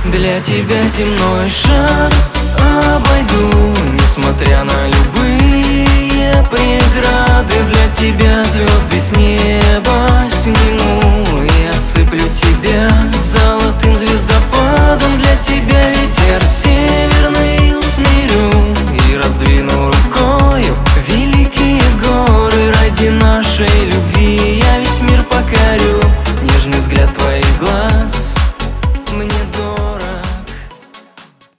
Для тебя земной шар обойду, несмотря на любые преграды. Для тебя звезды с неба